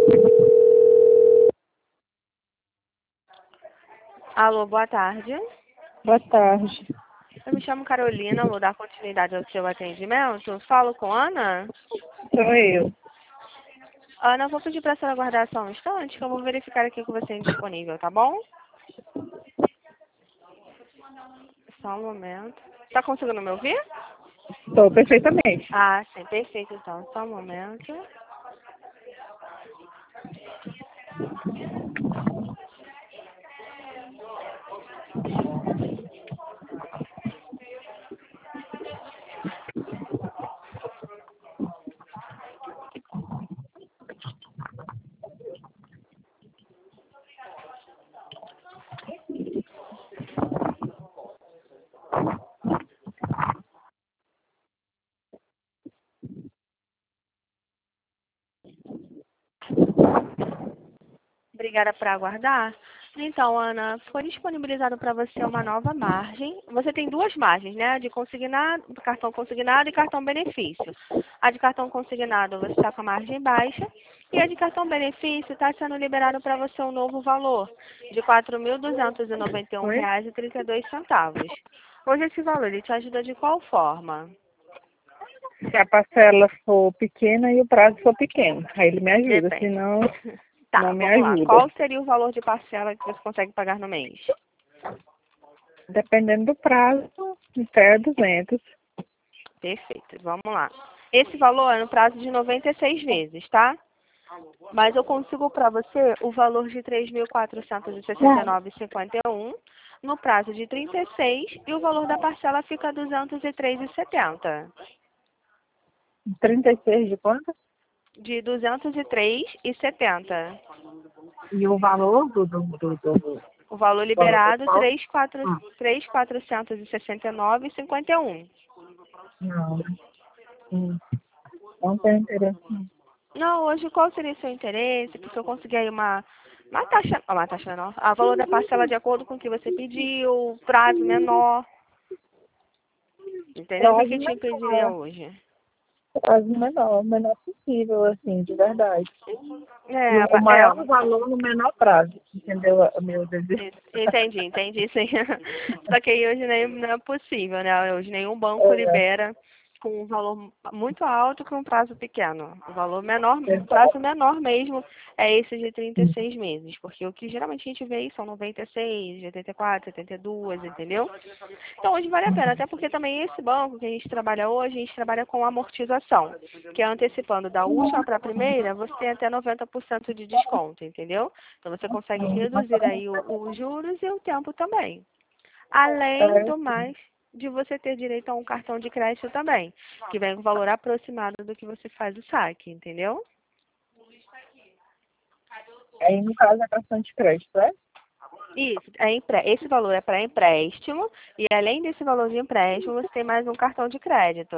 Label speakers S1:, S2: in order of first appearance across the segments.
S1: Alô, boa tarde.
S2: Boa tarde.
S1: Eu me chamo Carolina, vou dar continuidade ao seu atendimento. Falo com Ana?
S2: Sou eu.
S1: Ana, eu vou pedir para a senhora aguardar só um instante, que eu vou verificar aqui com você indisponível, tá bom? Só um momento. Tá conseguindo me ouvir?
S2: Estou perfeitamente.
S1: Ah, sim, perfeito então. Só um momento. Obrigada por aguardar. Então, Ana, foi disponibilizado para você uma nova margem. Você tem duas margens, né? De consignado, cartão consignado e cartão benefício. A de cartão consignado você está com a margem baixa e a de cartão benefício está sendo liberado para você um novo valor de R$ 4.291,32.
S2: Oi?
S1: Hoje esse valor ele te ajuda de qual forma?
S2: Se a parcela for pequena e o prazo for pequeno, aí ele me ajuda,
S1: Depende.
S2: senão
S1: Tá,
S2: não me
S1: vamos lá.
S2: ajuda.
S1: Qual seria o valor de parcela que você consegue pagar no mês?
S2: Dependendo do prazo, até 200.
S1: Perfeito, vamos lá. Esse valor é no prazo de 96 vezes, tá? Mas eu consigo para você o valor de 3.469,51 no prazo de 36 e o valor da parcela fica 203,70.
S2: 36 de quanto?
S1: De 203,70.
S2: E o valor do
S1: O valor
S2: valor
S1: liberado
S2: total?
S1: 3.469,51.
S2: Não. Não tem interesse.
S1: Não, hoje qual seria o seu interesse? Porque eu consegui aí uma taxa não, a valor da parcela de acordo com o que você pediu, prazo menor, entendeu? O que
S2: Prazo
S1: que te impediria
S2: menor.
S1: hoje?
S2: Prazo menor, o menor possível, assim, de verdade.
S1: É,
S2: E o maior valor no menor prazo, entendeu? O meu desejo.
S1: entendi, sim. Só que aí hoje não é possível, né? Hoje nenhum banco
S2: É,
S1: libera com um valor muito alto com um prazo pequeno. O valor menor, o
S2: exato.
S1: prazo menor mesmo é esse de 36 meses, porque o que geralmente a gente vê aí são 96, 84, 72, entendeu? Então hoje vale a pena, até porque também esse banco que a gente trabalha hoje, a gente trabalha com amortização, que é antecipando da última para a primeira, você tem até 90% de desconto, entendeu? Então você consegue reduzir aí os juros e o tempo também. Além
S2: É,
S1: do mais, de você ter direito a um cartão de crédito também, que vem com valor aproximado do que você faz o saque, entendeu?
S2: aí, no caso, é cartão de crédito, é?
S1: Isso, esse valor é para empréstimo, e além desse valor de empréstimo, você tem mais um cartão de crédito.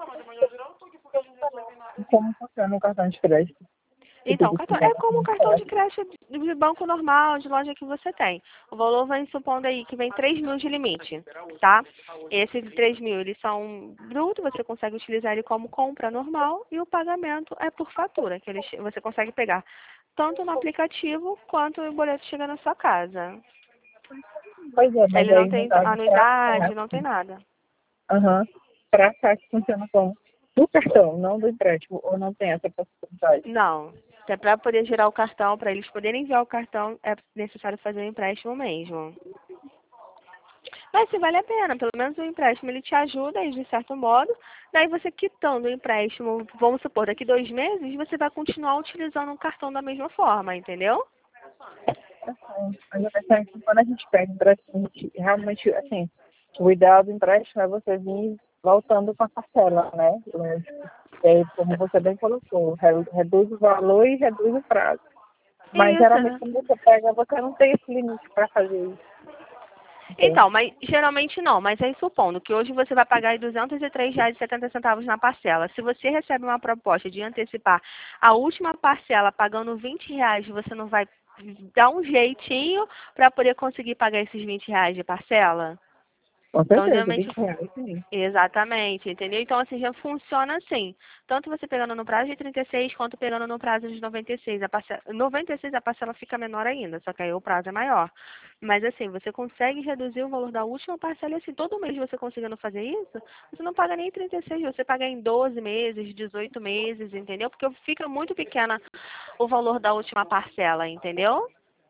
S2: E como funciona o cartão de crédito? Tipo,
S1: Então,
S2: do
S1: é como um
S2: financeiro,
S1: cartão de crédito de banco normal, de loja que você tem. O valor vem supondo aí que vem 3 mil de limite, tá? Esses 3 mil, eles são bruto, você consegue utilizar ele como compra normal e o pagamento é por fatura, que você consegue pegar tanto no aplicativo quanto o boleto chega na sua casa.
S2: Pois é, mas
S1: Ele não
S2: aí, no
S1: tem
S2: caso,
S1: anuidade, não tem nada.
S2: aham, pra saque funciona como do cartão, não do empréstimo, ou não tem essa possibilidade?
S1: Não. É para poder gerar o cartão, para eles poderem enviar o cartão, é necessário fazer o empréstimo mesmo. Mas se vale a pena, pelo menos o empréstimo ele te ajuda aí de certo modo. Daí você quitando o empréstimo, vamos supor, daqui 2 meses, você vai continuar utilizando o cartão da mesma forma, entendeu?
S2: Mas a questão é que quando a gente pega empréstimo, a gente realmente, assim, o ideal do empréstimo é você vir voltando com a parcela, né? Lógico. E aí, como você bem colocou, reduz o valor e reduz o prazo. Mas geralmente
S1: Isso.
S2: quando você pega, você não tem esse limite para fazer isso. Entende?
S1: Então, mas geralmente não, mas aí supondo que hoje você vai pagar aí R$ 203,70 na parcela. Se você recebe uma proposta de antecipar a última parcela pagando R$ 20, você não vai dar um jeitinho para poder conseguir pagar esses R$ 20 de parcela?
S2: Com
S1: Então,
S2: certeza,
S1: geralmente,
S2: R$ 20, sim.
S1: exatamente, entendeu? Então, assim, já funciona assim. Tanto você pegando no prazo de 36, quanto pegando no prazo de 96. 96 a parcela fica menor ainda, só que aí o prazo é maior. Mas, assim, você consegue reduzir o valor da última parcela e, assim, todo mês você conseguindo fazer isso, você não paga nem 36, você paga em 12 meses, 18 meses, entendeu? Porque fica muito pequena o valor da última parcela, entendeu?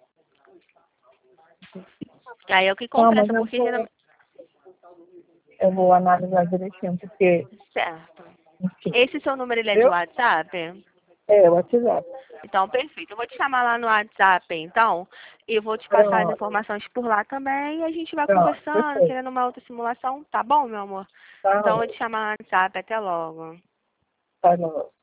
S1: Aí é o que
S2: Não, mas
S1: compensa, porque geralmente...
S2: eu vou analisar direitinho, porque,
S1: Certo.
S2: enfim,
S1: Esse seu número, ele é de
S2: viu?
S1: WhatsApp?
S2: É, o WhatsApp.
S1: Então, perfeito. Eu vou te chamar lá no WhatsApp, então, e vou te passar as
S2: Pronto,
S1: informações por lá também, e a gente vai
S2: pronto,
S1: conversando,
S2: perfeito.
S1: querendo uma outra simulação, tá bom, meu amor?
S2: Tá,
S1: Então, eu vou te chamar no WhatsApp. Até logo.
S2: tá, bom.